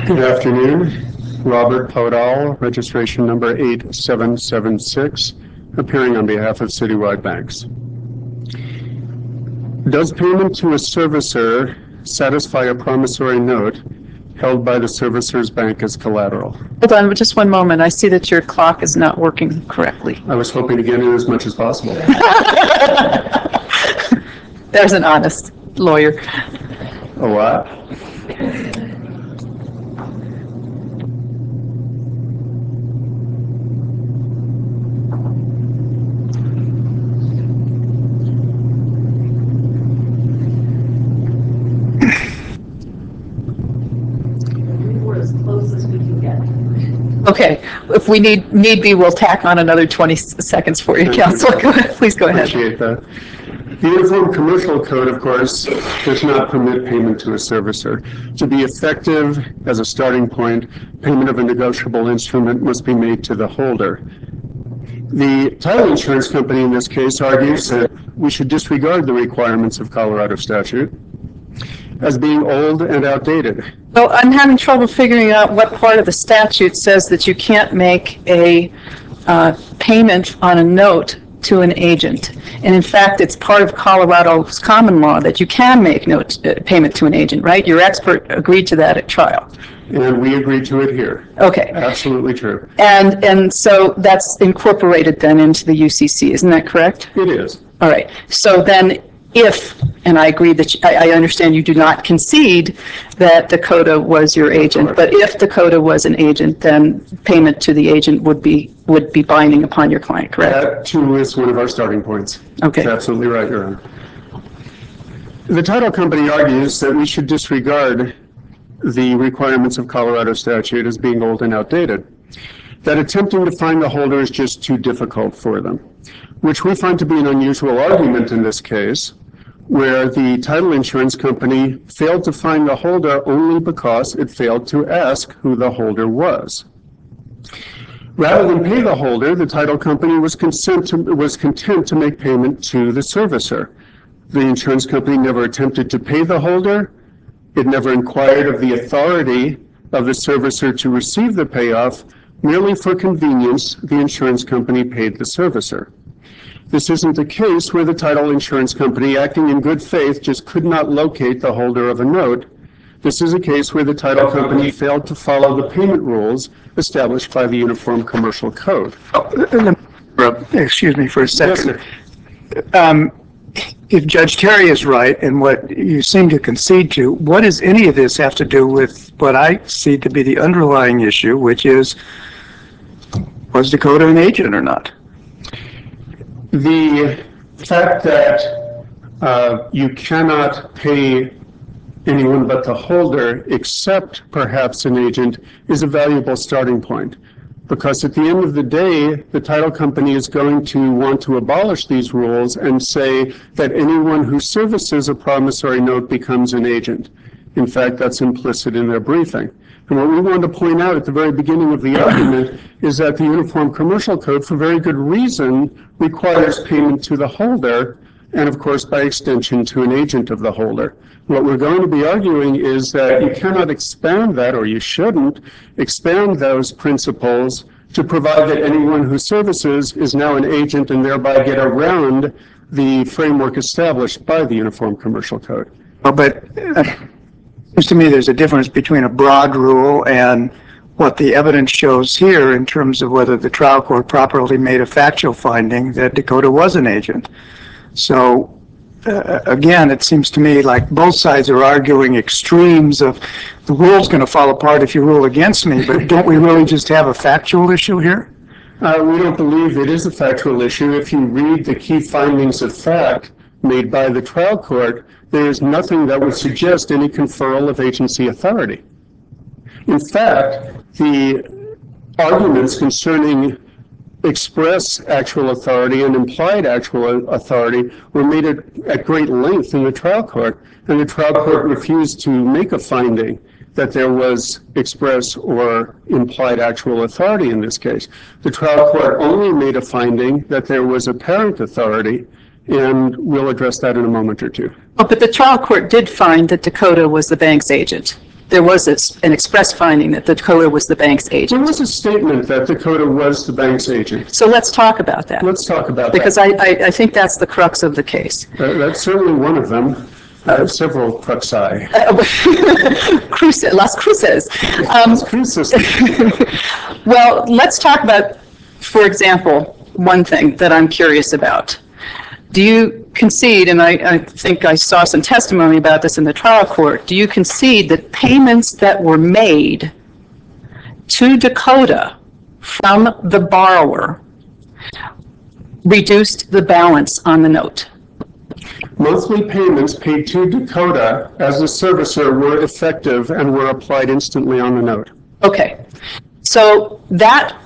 Good afternoon. Robert Podal, registration number 8776, appearing on behalf of Citywide Banks. Does payment to a servicer satisfy a promissory note held by the servicer's bank as collateral? Hold on just one moment. I see that your clock is not working correctly. I was hoping to get in as much as possible. There's an honest lawyer. A what? Okay, if we need be, we'll tack on another 20 seconds for you, Counselor. Go ahead. Please go ahead. Appreciate that. The Uniform Commercial Code, of course, does not permit payment to a servicer. To be effective as a starting point, payment of a negotiable instrument must be made to the holder. The title insurance company in this case argues that we should disregard the requirements of Colorado statute as being old and outdated. Well, I'm having trouble figuring out what part of the statute says that you can't make a payment on a note to an agent. And in fact, it's part of Colorado's common law that you can make payment to an agent, right? Your expert agreed to that at trial. And we agreed to it here. Okay. Absolutely true. And so that's incorporated then into the UCC, isn't that correct? It is. All right. So then if, and I agree that I understand you do not concede that Dakota was your agent, but if Dakota was an agent, then payment to the agent would be binding upon your client, correct? That too is one of our starting points. Okay. That's absolutely right, Your Honor. The title company argues that we should disregard the requirements of Colorado statute as being old and outdated, that attempting to find the holder is just too difficult for them, which we find to be an unusual argument in this case, where the title insurance company failed to find the holder only because it failed to ask who the holder was. Rather than pay the holder, the title company was content to make payment to the servicer. The insurance company never attempted to pay the holder. It never inquired of the authority of the servicer to receive the payoff. Merely for convenience, the insurance company paid the servicer. This isn't a case where the title insurance company, acting in good faith, just could not locate the holder of a note. This is a case where the title company failed to follow the payment rules established by the Uniform Commercial Code. Excuse me for a second. Yes, sir. If Judge Terry is right in what you seem to concede to, what does any of this have to do with what I see to be the underlying issue, which is, was Dakota an agent or not? The fact that you cannot pay anyone but the holder, except perhaps an agent, is a valuable starting point. Because at the end of the day, the title company is going to want to abolish these rules and say that anyone who services a promissory note becomes an agent. In fact, that's implicit in their briefing. And what we want to point out at the very beginning of the argument is that the Uniform Commercial Code, for very good reason, requires payment to the holder, and of course, by extension, to an agent of the holder. What we're going to be arguing is that you cannot expand that, or you shouldn't expand those principles to provide that anyone who services is now an agent and thereby get around the framework established by the Uniform Commercial Code. Well, but it seems to me there's a difference between a broad rule and what the evidence shows here in terms of whether the trial court properly made a factual finding that Dakota was an agent. So again, it seems to me like both sides are arguing extremes of the rule's going to fall apart if you rule against me, but don't we really just have a factual issue here? We don't believe it is a factual issue. If you read the key findings of fact made by the trial court, there is nothing that would suggest any conferral of agency authority. In fact, the arguments concerning express actual authority and implied actual authority were made at great length in the trial court, and the trial court refused to make a finding that there was express or implied actual authority in this case. The trial court only made a finding that there was apparent authority, and we'll address that in a moment or two. Oh, but the trial court did find that Dakota was the bank's agent. there was an express finding that Dakota was the bank's There agent. was a statement that Dakota was the bank's agent. So let's talk about that. Let's talk about that. Because I think that's the crux of the case. That's certainly one of them. I have several cruxi. Las Cruces. Cruces. Well, let's talk about, for example, one thing that I'm curious about. Do you concede, and I think I saw some testimony about this in the trial court, do you concede that payments that were made to Dakota from the borrower reduced the balance on the note? Monthly payments paid to Dakota as a servicer were effective and were applied instantly on the note. Okay, so that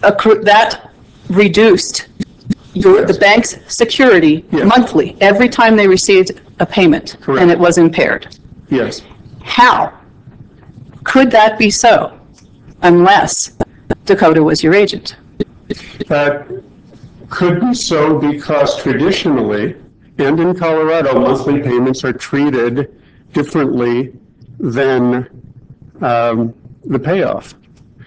reduced the bank's security monthly, every time they received a payment, Correct. and it was impaired. Yes. How could that be so unless Dakota was your agent? That could be so because traditionally, and in Colorado, monthly payments are treated differently than the payoff.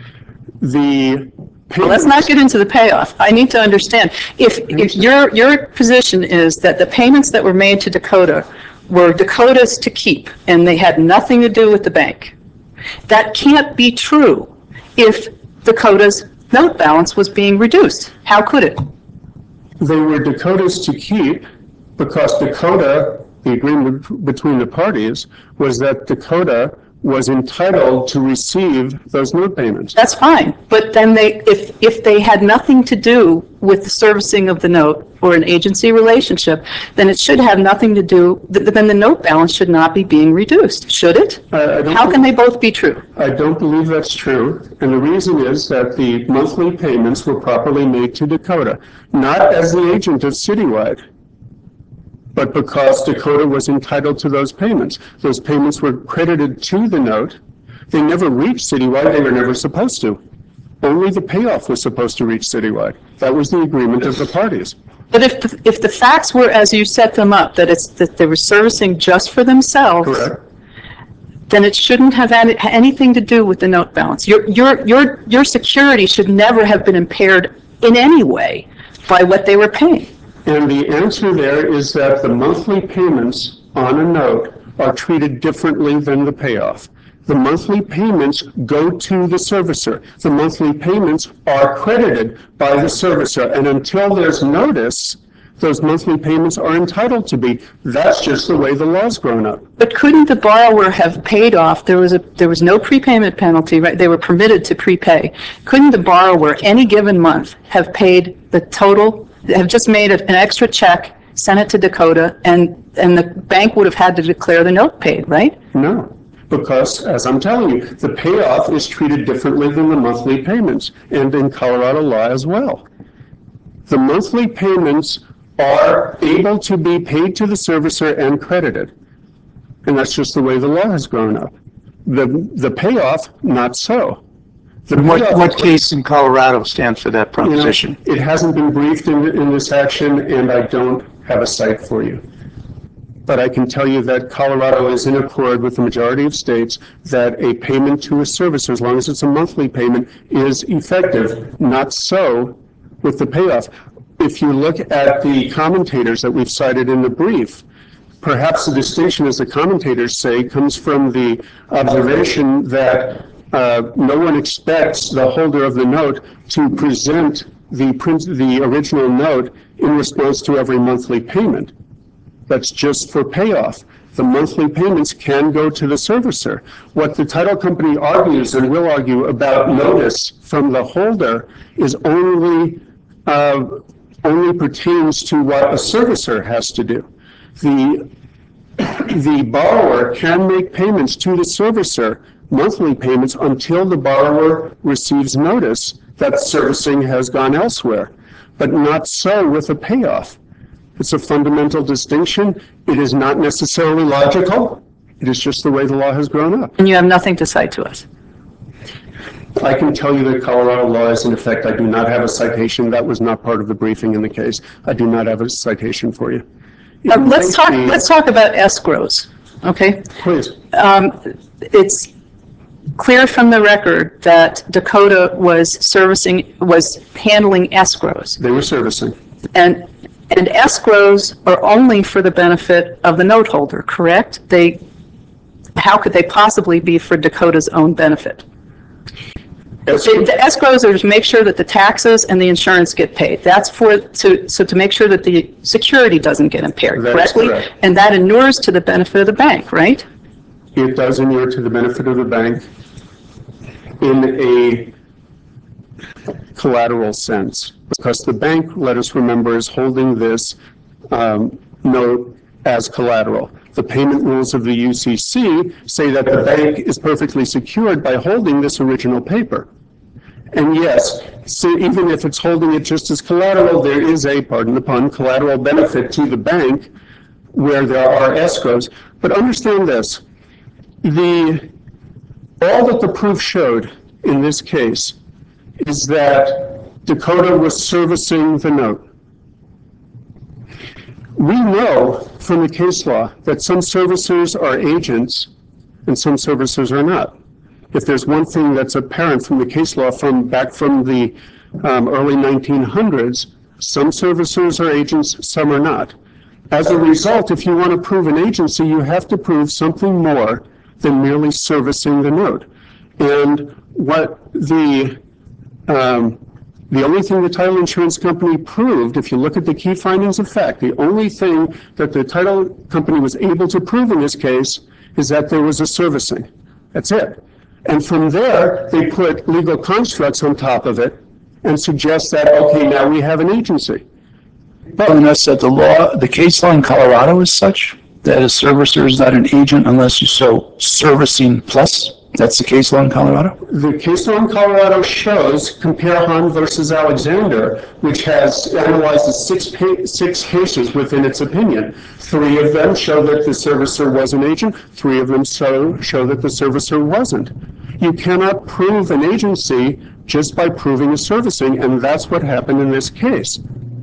Well, let's not get into the payoff. I need to understand. If your position is that the payments that were made to Dakota were Dakota's to keep, and they had nothing to do with the bank, that can't be true if Dakota's note balance was being reduced. How could it? They were Dakota's to keep because Dakota, the agreement between the parties, was that Dakota was entitled to receive those note payments. That's fine, but then if they had nothing to do with the servicing of the note or an agency relationship, then it should have nothing to do, then the note balance should not be being reduced, should it? How can they both be true? I don't believe that's true, and the reason is that the monthly payments were properly made to Dakota, not as the agent of Citywide, but because Dakota was entitled to those payments. Those payments were credited to the note. They never reached Citywide. They were never supposed to. Only the payoff was supposed to reach Citywide. That was the agreement of the parties. But if the facts were as you set them up, that they were servicing just for themselves, Correct. then it shouldn't have anything to do with the note balance. Your security should never have been impaired in any way by what they were paying. And the answer there is that the monthly payments on a note are treated differently than the payoff. The monthly payments go to the servicer. The monthly payments are credited by the servicer. And until there's notice, those monthly payments are entitled to be. That's just the way the law's grown up. But couldn't the borrower have paid off? There was no prepayment penalty, right? They were permitted to prepay. Couldn't the borrower, any given month, have paid the total, have just made an extra check, sent it to Dakota, and the bank would have had to declare the note paid, right? No, because as I'm telling you, the payoff is treated differently than the monthly payments, and in Colorado law as well. The monthly payments are able to be paid to the servicer and credited. And that's just the way the law has grown up. The payoff, not so. What case in Colorado stands for that proposition? It hasn't been briefed in this action, and I don't have a cite for you. But I can tell you that Colorado is in accord with the majority of states that a payment to a servicer, as long as it's a monthly payment, is effective. Not so with the payoff. If you look at the commentators that we've cited in the brief, perhaps the distinction, as the commentators say, comes from the observation that no one expects the holder of the note to present the original note in response to every monthly payment. That's just for payoff. The monthly payments can go to the servicer. What the title company argues and will argue about notice from the holder is only pertains to what a servicer has to do. The borrower can make payments to the servicer, monthly payments, until the borrower receives notice that servicing has gone elsewhere, but not so with a payoff. It's a fundamental distinction. It is not necessarily logical. It is just the way the law has grown up. And you have nothing to cite to us. I can tell you that Colorado law is in effect. I do not have a citation. That was not part of the briefing in the case. I do not have a citation for you. Let's talk about escrows, okay? Please. clear from the record that Dakota was handling escrows. They were servicing. And escrows are only for the benefit of the note holder, correct? How could they possibly be for Dakota's own benefit? The escrows are to make sure that the taxes and the insurance get paid. That's to make sure that the security doesn't get impaired, correctly? Correct. And that inures to the benefit of the bank, right? It does inure to the benefit of the bank in a collateral sense, because the bank, let us remember, is holding this note as collateral. The payment rules of the UCC say that the bank is perfectly secured by holding this original paper. And yes, so even if it's holding it just as collateral, there is a, pardon the pun, collateral benefit to the bank where there are escrows. But understand this, all that the proof showed in this case is that Dakota was servicing the note. We know from the case law that some servicers are agents and some servicers are not. If there's one thing that's apparent from the case law back from the early 1900s, some servicers are agents, some are not. As a result, if you want to prove an agency, you have to prove something more than merely servicing the note. And what the only thing the title insurance company proved, if you look at the key findings of fact, the only thing that the title company was able to prove in this case is that there was a servicing. That's it. And from there, they put legal constructs on top of it and suggest that, okay, now we have an agency. Telling us that the case law in Colorado is such that a servicer is not an agent unless you show servicing plus? That's the case law in Colorado? The case law in Colorado shows, compare Hahn versus Alexander, which has analyzed the six cases within its opinion. 3 of them show that the servicer was an agent. 3 of them show that the servicer wasn't. You cannot prove an agency just by proving a servicing, and that's what happened in this case.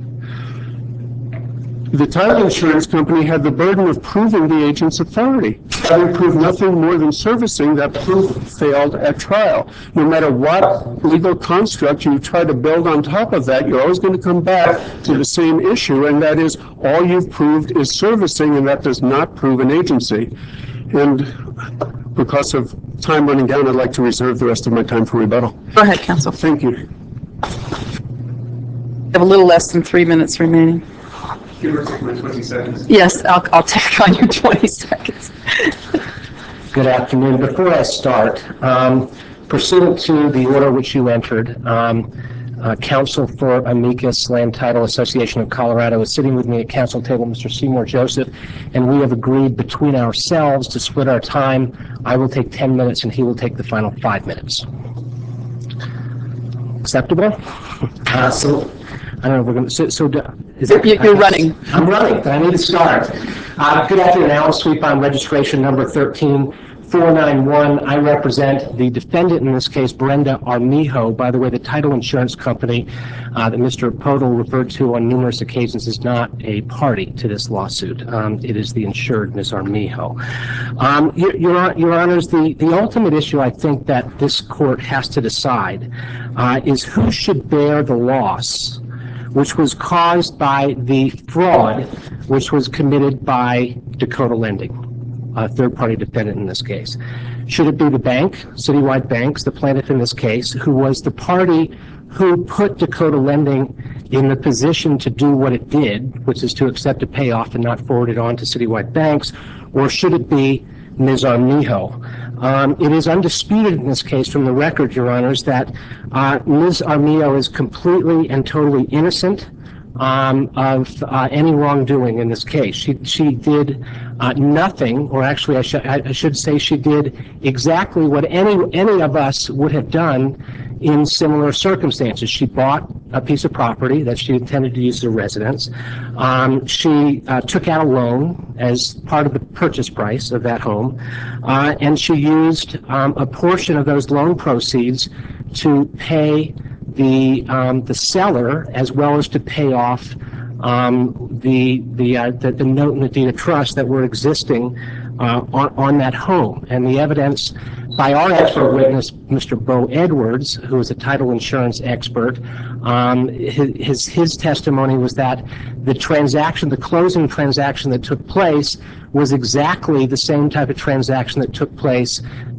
The title insurance company had the burden of proving the agent's authority. Having proved nothing more than servicing, that proof failed at trial. No matter what legal construct you try to build on top of that, you're always going to come back to the same issue, and that is all you've proved is servicing, and that does not prove an agency. And because of time running down, I'd like to reserve the rest of my time for rebuttal. Go ahead, counsel. Thank you. You have a little less than 3 minutes remaining. Give or take my 20 seconds. Yes, I'll take on your 20 seconds. Good afternoon. Before I start, pursuant to the order which you entered, counsel for Amicus Land Title Association of Colorado is sitting with me at counsel table, Mr. Seymour Joseph, and we have agreed between ourselves to split our time. I will take 10 minutes and he will take the final 5 minutes. Acceptable? So I don't know if we're going to, You're running. I'm running, but I need to start. Good afternoon, Al Sweep on registration number 13491. I represent the defendant in this case, Brenda Armijo. By the way, the title insurance company that Mr. Podol referred to on numerous occasions is not a party to this lawsuit. It is the insured, Ms. Armijo. Your Honors, the ultimate issue I think that this court has to decide is who should bear the loss which was caused by the fraud which was committed by Dakota Lending, a third-party defendant in this case. Should it be the bank, Citywide Banks, the plaintiff in this case, who was the party who put Dakota Lending in the position to do what it did, which is to accept a payoff and not forward it on to Citywide Banks, or should it be Ms. Armijo? It is undisputed in this case from the record, Your Honors, that Ms. Armijo is completely and totally innocent of any wrongdoing in this case. She did nothing, or actually I should say she did exactly what any of us would have done in similar circumstances. She bought a piece of property that she intended to use as a residence. She took out a loan as part of the purchase price of that home, and she used a portion of those loan proceeds to pay the seller, as well as to pay off the note and the deed of trust that were existing on that home. And the evidence by our expert witness, Mr. Bo Edwards, who is a title insurance expert. His testimony was that the closing transaction that took place was exactly the same type of transaction that took place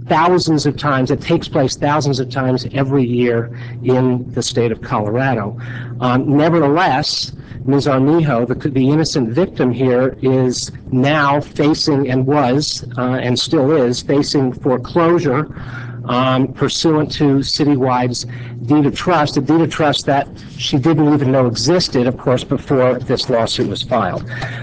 it takes place thousands of times every year in the state of Colorado. Nevertheless, Ms. Armijo, the innocent victim here, is now facing and still is facing foreclosure pursuant to Citywide's deed of trust, a deed of trust that she didn't even know existed, of course, before this lawsuit was filed.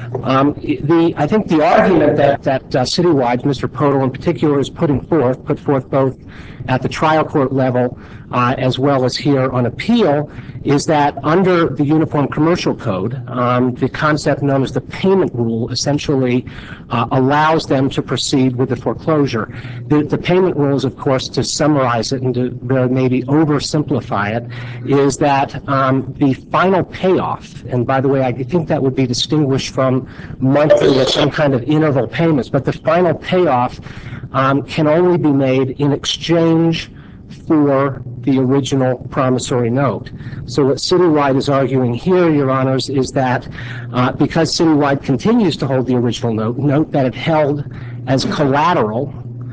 I think the argument that Citywide, Mr. Podol in particular, is put forth both at the trial court level as well as here on appeal, is that under the Uniform Commercial Code, the concept known as the payment rule essentially allows them to proceed with the foreclosure. The payment rules, of course, to summarize it and to maybe oversimplify it, is that the final payoff, and by the way, I think that would be distinguished from monthly or some kind of interval payments, but the final payoff can only be made in exchange for the original promissory note. So what Citywide is arguing here, Your Honors, is that because Citywide continues to hold the original note that it held as collateral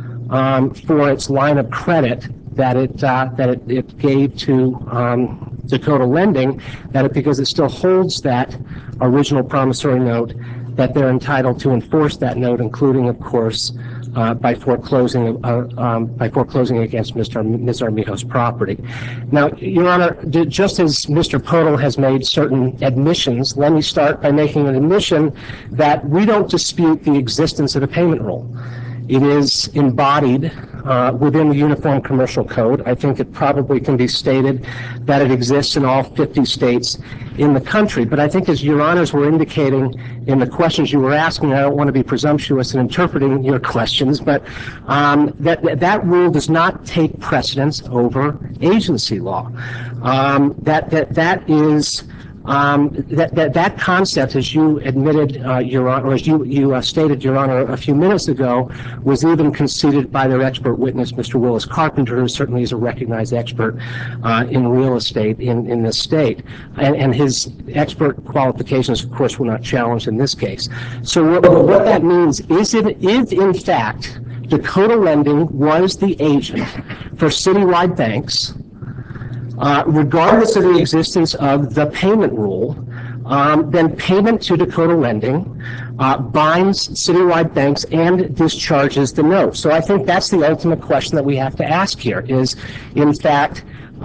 for its line of credit that it gave to Dakota Lending, because it still holds that original promissory note, that they're entitled to enforce that note, including, of course, by foreclosing against Ms. Armijo's property. Now, Your Honor, just as Mr. Podol has made certain admissions, let me start by making an admission that we don't dispute the existence of the payment rule. It is embodied within the Uniform Commercial Code. I think it probably can be stated that it exists in all 50 states in the country. But I think, as Your Honors were indicating in the questions you were asking, I don't want to be presumptuous in interpreting your questions, but that rule does not take precedence over agency law. That concept, as you admitted, Your Honor, or as you stated, Your Honor, a few minutes ago, was even conceded by their expert witness, Mr. Willis Carpenter, who certainly is a recognized expert in real estate in this state. And his expert qualifications, of course, were not challenged in this case. So what that means is if, in fact, Dakota Lending was the agent for Citywide banks, regardless of the existence of the payment rule, then payment to Dakota Lending binds Citywide banks and discharges the note. So I think that's the ultimate question that we have to ask here is, in fact,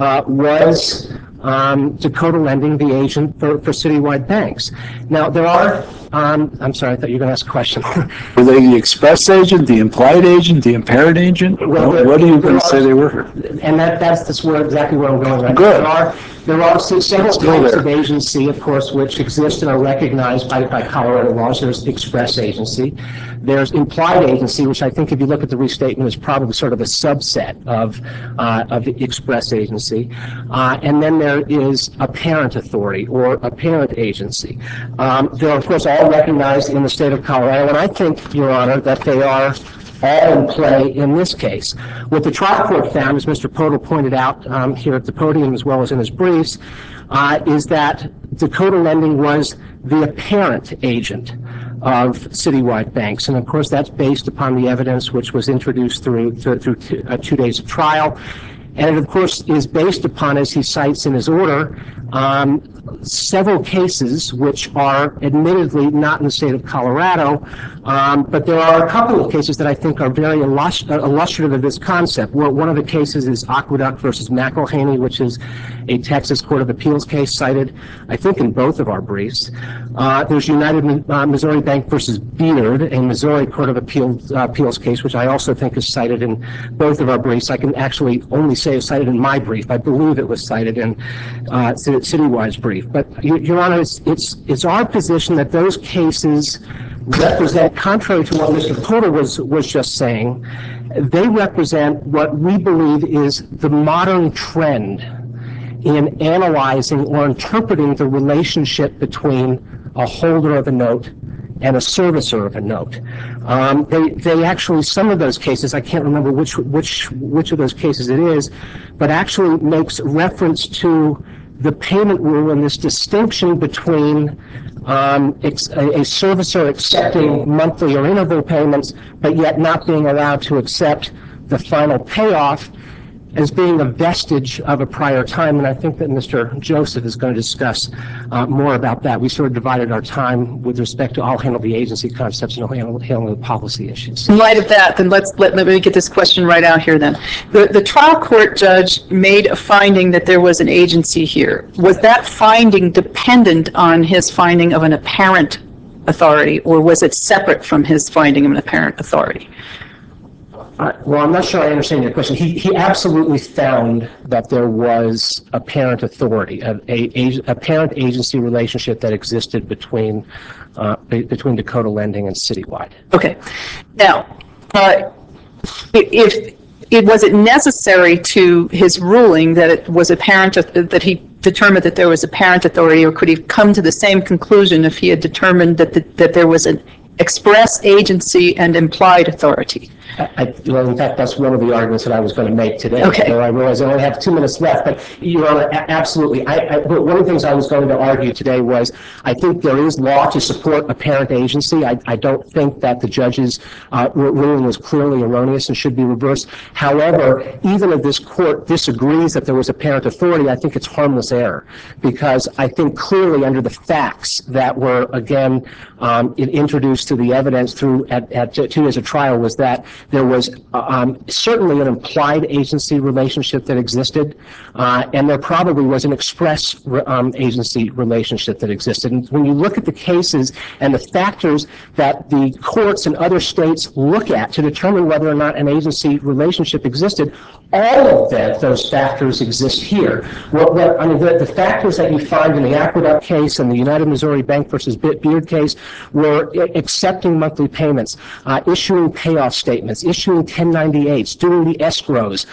was Dakota Lending the agent for Citywide banks? Now, there are, I'm sorry, I thought you were going to ask a question. Were they the express agent, the implied agent, the impaired agent? Well, what are you going to say they were? And that's exactly where I'm going right Good. now. There are several types of agency, of course, which exist and are recognized by Colorado laws. There's express agency. There's implied agency, which I think if you look at the restatement is probably sort of a subset of the express agency. And then there is apparent authority or apparent agency. They're, of course, all recognized in the state of Colorado, and I think, Your Honor, that they are all in play in this case. What the trial court found, as Mr. Podol pointed out here at the podium as well as in his briefs, is that Dakota Lending was the apparent agent of Citywide banks. And of course, that's based upon the evidence which was introduced through 2 days of trial. And it, of course, is based upon, as he cites in his order, several cases which are admittedly not in the state of Colorado, but there are a couple of cases that I think are very illustrative of this concept. One of the cases is Aqueduct versus McElhaney, which is a Texas Court of Appeals case cited, I think, in both of our briefs. There's United Missouri Bank versus Beard, a Missouri Court of Appeals case, which I also think is cited in both of our briefs. I can actually only say it was cited in my brief. I believe it was cited in Citywide's brief. But, Your Honor, it's our position that those cases represent, contrary to what Mr. Podol was just saying, they represent what we believe is the modern trend in analyzing or interpreting the relationship between a holder of a note and a servicer of a note. They actually, some of those cases, I can't remember which of those cases it is, but actually makes reference to the payment rule and this distinction between a servicer accepting monthly or interval payments, but yet not being allowed to accept the final payoff as being a vestige of a prior time. And I think that Mr. Joseph is going to discuss more about that. We sort of divided our time with respect to I'll handle the agency concepts and I'll handle the policy issues. In light of that, then let me get this question right out here then. The trial court judge made a finding that there was an agency here. Was that finding dependent on his finding of an apparent authority, or was it separate from his finding of an apparent authority? Well, I'm not sure I understand your question. He absolutely found that there was apparent authority, a parent agency relationship that existed between Dakota Lending and Citywide. Okay. Now, was it necessary to his ruling that it was apparent, that he determined that there was apparent authority, or could he come to the same conclusion if he had determined that there was an express agency and implied authority? Well, in fact, that's one of the arguments that I was going to make today. Okay. So I realize I only have 2 minutes left, but Your Honor, absolutely. But one of the things I was going to argue today was I think there is law to support apparent agency. I don't think that the judge's ruling was clearly erroneous and should be reversed. However, even if this court disagrees that there was apparent authority, I think it's harmless error, because I think clearly under the facts that were, again, introduced to the evidence through two years of trial was that there was certainly an implied agency relationship that existed, and there probably was an express agency relationship that existed. And when you look at the cases and the factors that the courts in other states look at to determine whether or not an agency relationship existed, all of those factors exist here. The factors that you find in the Aqueduct case and the United Missouri Bank versus Beard case were accepting monthly payments, issuing payoff statements, issuing 1098s, doing the escrows,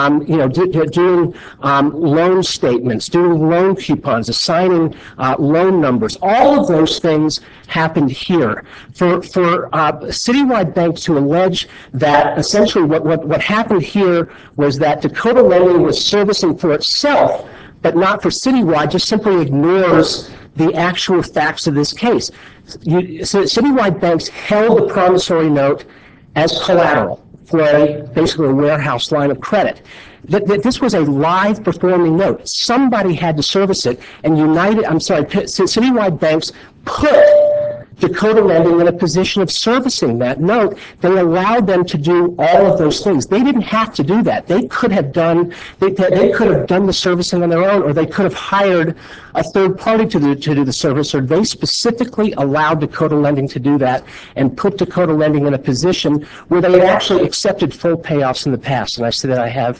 doing loan statements, doing loan coupons, assigning loan numbers. All of those things happened here. For Citywide Bank to allege that essentially what happened here was that Dakota Lending was servicing for itself, but not for Citywide, just simply ignores the actual facts of this case. So Citywide Banks held the promissory note as collateral for basically a warehouse line of credit. This was a live performing note. Somebody had to service it, and Citywide Banks put Dakota Lending in a position of servicing that note. They allowed them to do all of those things. They didn't have to do that. They could have done the servicing on their own, or they could have hired a third party to do the service, or they specifically allowed Dakota Lending to do that and put Dakota Lending in a position where they had actually accepted full payoffs in the past. And I said that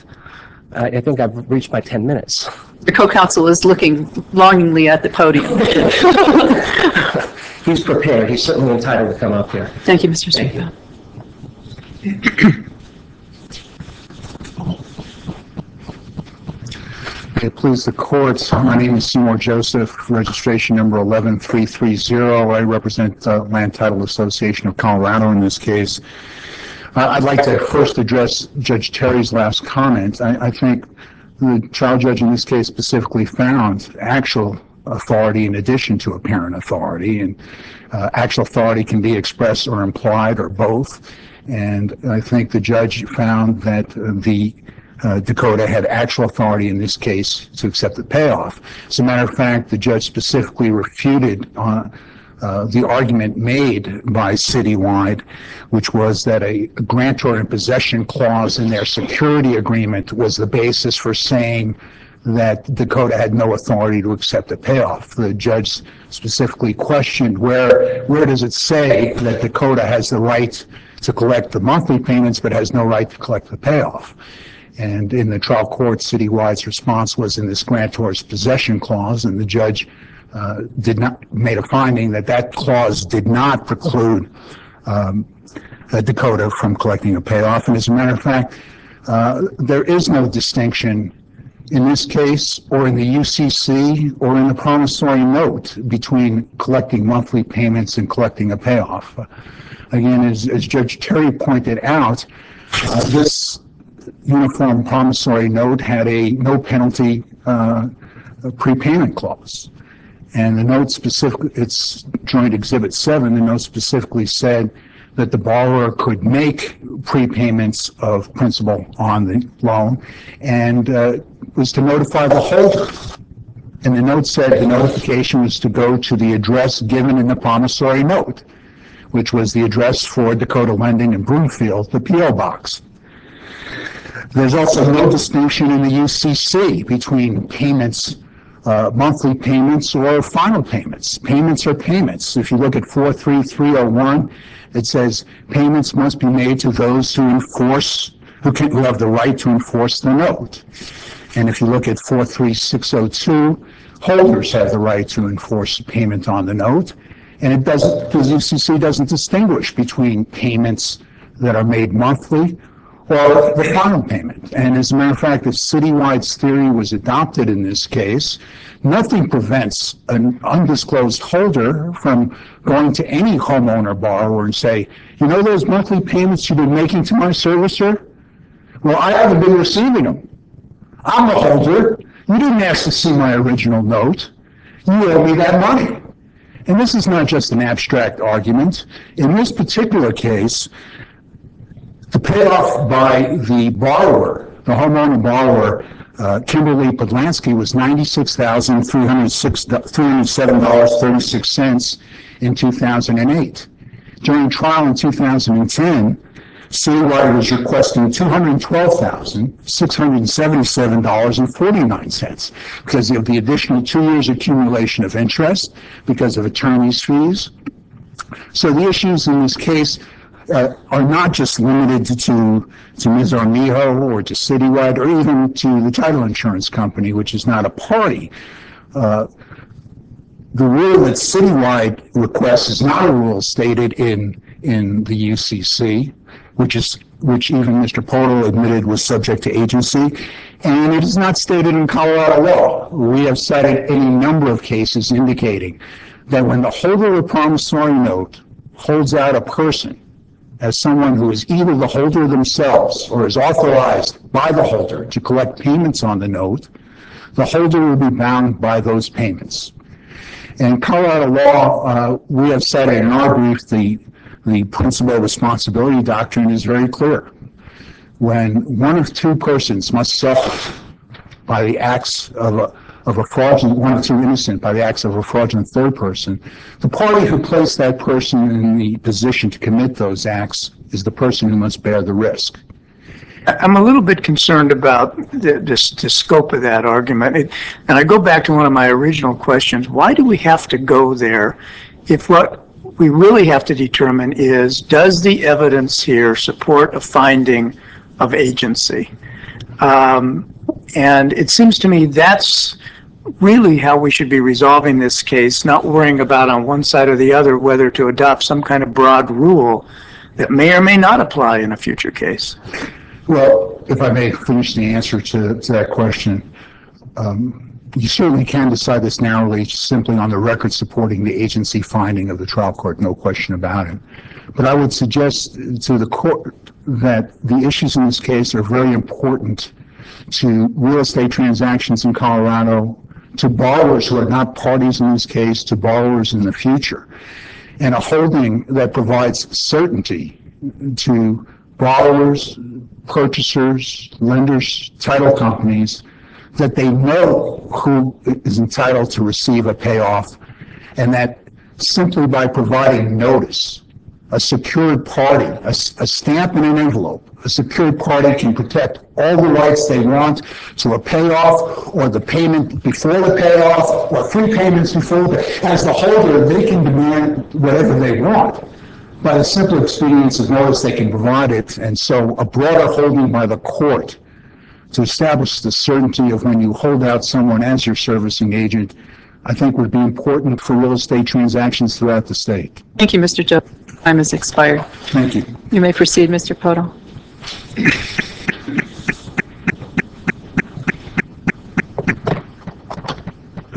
I think I've reached my 10 minutes. The co-counsel is looking longingly at the podium. He's prepared. He's certainly entitled to come up here. Thank you, Mr. Speaker. May it please the court, my name is Seymour Joseph, registration number 11330. I represent Land Title Association of Colorado in this case. I'd like to first address Judge Terry's last comment. I think the trial judge in this case specifically found actual authority in addition to apparent authority, and actual authority can be expressed or implied or both. And I think the judge found that the Dakota had actual authority in this case to accept the payoff. As a matter of fact, the judge specifically refuted the argument made by Citywide, which was that a grantor in possession clause in their security agreement was the basis for saying that Dakota had no authority to accept the payoff. The judge specifically questioned where does it say that Dakota has the right to collect the monthly payments but has no right to collect the payoff. And in the trial court, Citywide's response was in this grantor's possession clause, and the judge made a finding that clause did not preclude Dakota from collecting a payoff. And as a matter of fact, there is no distinction in this case, or in the UCC, or in the promissory note between collecting monthly payments and collecting a payoff. Again, as Judge Terry pointed out, this uniform promissory note had a no penalty prepayment clause. And the note specifically, it's Joint Exhibit 7, the note specifically said that the borrower could make prepayments of principal on the loan and was to notify the holder. And the note said the notification was to go to the address given in the promissory note, which was the address for Dakota Lending in Broomfield, the P.O. Box. There's also no distinction in the UCC between payments, monthly payments or final payments. Payments are payments. If you look at 43301, it says payments must be made to those who who have the right to enforce the note. And if you look at 43602, holders have the right to enforce payment on the note. And it doesn't, the UCC doesn't distinguish between payments that are made monthly or the final payment. And as a matter of fact, if Citywide's theory was adopted in this case, nothing prevents an undisclosed holder from going to any homeowner borrower and say, you know those monthly payments you've been making to my servicer? Well, I haven't been receiving them. I'm the holder. You didn't ask to see my original note. You owe me that money. And this is not just an abstract argument. In this particular case, the payoff by the borrower, the homeowner borrower, Kimberly Podlansky, was $96,307.36 in 2008. During trial in 2010, Citywide was requesting $212,677.49 because of the additional 2 years accumulation of interest because of attorney's fees. So the issues in this case are not just limited to Ms. Armijo or to Citywide or even to the title insurance company, which is not a party. The rule that Citywide requests is not a rule stated in the UCC, which even Mr. Poto admitted was subject to agency, and it is not stated in Colorado law. We have cited any number of cases indicating that when the holder of a promissory note holds out a person as someone who is either the holder themselves or is authorized by the holder to collect payments on the note, the holder will be bound by those payments. In Colorado law, we have cited in our brief the principal responsibility doctrine is very clear. When one of two persons must suffer by the acts of a fraudulent, one or two innocent by the acts of a fraudulent third person, the party who placed that person in the position to commit those acts is the person who must bear the risk. I'm a little bit concerned about the scope of that argument. And I go back to one of my original questions. Why do we have to go there if what we really have to determine is, does the evidence here support a finding of agency? And it seems to me that's really how we should be resolving this case, not worrying about on one side or the other whether to adopt some kind of broad rule that may or may not apply in a future case. Well, if I may finish the answer to that question, you certainly can decide this narrowly simply on the record supporting the agency finding of the trial court, no question about it. But I would suggest to the court that the issues in this case are very important to real estate transactions in Colorado, to borrowers who are not parties in this case, to borrowers in the future, and a holding that provides certainty to borrowers, purchasers, lenders, title companies, that they know who is entitled to receive a payoff, and that simply by providing notice, a secured party, a stamp in an envelope, a secured party can protect all the rights they want to a payoff or the payment before the payoff or free payments before. As the holder, they can demand whatever they want. By the simple expedience of notice, they can provide it. And so a broader holding by the court to establish the certainty of when you hold out someone as your servicing agent, I think would be important for real estate transactions throughout the state. Thank you, Mr. Joe. Time has expired. Thank you. You may proceed, Mr. Poto.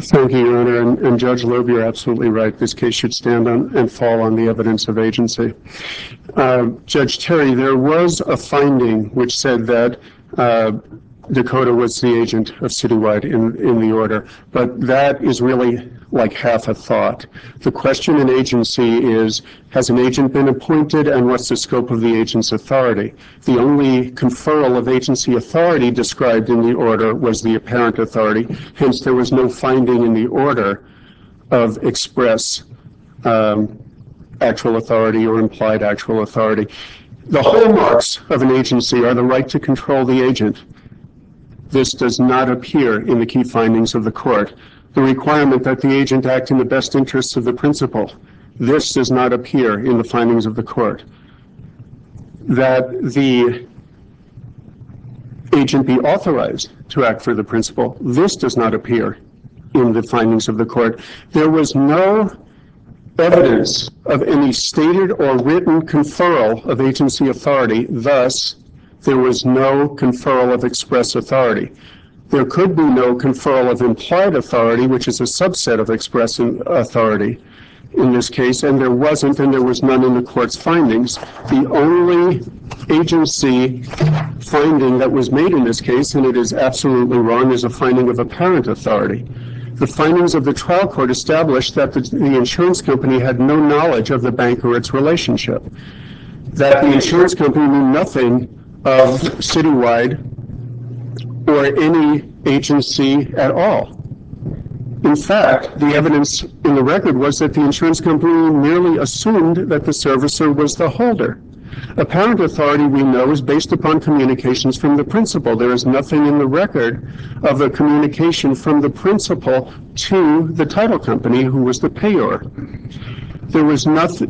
Thank you, Your Honor. And Judge Loeb, you're absolutely right. This case should stand on and fall on the evidence of agency. Judge Terry, there was a finding which said that Dakota was the agent of Citywide in the order, but that is really like half a thought. The question in agency is, has an agent been appointed and what's the scope of the agent's authority? The only conferral of agency authority described in the order was the apparent authority. Hence, there was no finding in the order of express actual authority or implied actual authority. The hallmarks of an agency are the right to control the agent. This does not appear in the key findings of the court. The requirement that the agent act in the best interests of the principal. This does not appear in the findings of the court. That the agent be authorized to act for the principal. This does not appear in the findings of the court. There was no evidence of any stated or written conferral of agency authority. Thus, there was no conferral of express authority. There could be no conferral of implied authority, which is a subset of express authority in this case, and there wasn't, and there was none in the court's findings. The only agency finding that was made in this case, and it is absolutely wrong, is a finding of apparent authority. The findings of the trial court established that the insurance company had no knowledge of the bank or its relationship, that the insurance company knew nothing of Citywide or any agency at all. In fact, the evidence in the record was that the insurance company merely assumed that the servicer was the holder. Apparent authority, we know, is based upon communications from the principal. There is nothing in the record of a communication from the principal to the title company, who was the payor. There was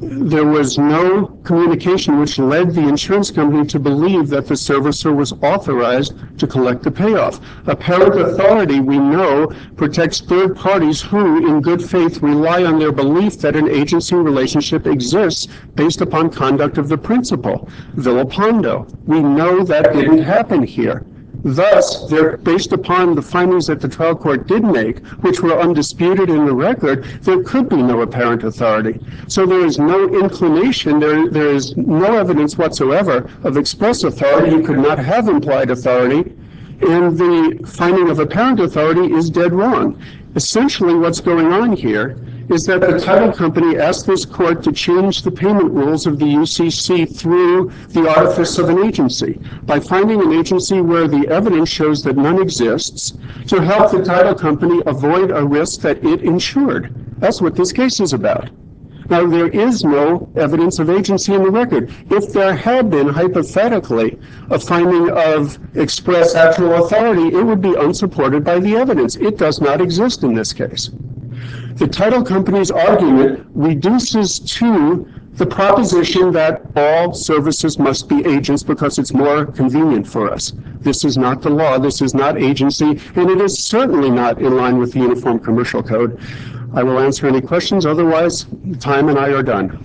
no communication which led the insurance company to believe that the servicer was authorized to collect the payoff. Apparent authority, we know, protects third parties who, in good faith, rely on their belief that an agency relationship exists based upon conduct of the principal. Villapando. We know that didn't happen here. Thus, based upon the findings that the trial court did make, which were undisputed in the record, there could be no apparent authority. So there is no inclination, there is no evidence whatsoever of express authority. You could not have implied authority, and the finding of apparent authority is dead wrong. Essentially, what's going on here is that the title company asked this court to change the payment rules of the UCC through the artifice of an agency, by finding an agency where the evidence shows that none exists, to help the title company avoid a risk that it insured. That's what this case is about. Now, there is no evidence of agency in the record. If there had been, hypothetically, a finding of express actual authority, it would be unsupported by the evidence. It does not exist in this case. The title company's argument reduces to the proposition that all services must be agents because it's more convenient for us. This is not the law, this is not agency, and it is certainly not in line with the Uniform Commercial Code. I will answer any questions, otherwise, time and I are done.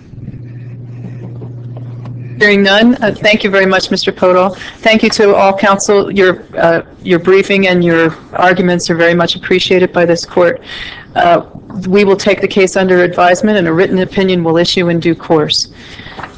Hearing none, thank you very much, Mr. Podol. Thank you to all counsel. Your briefing and your arguments are very much appreciated by this court. We will take the case under advisement, and a written opinion will issue in due course.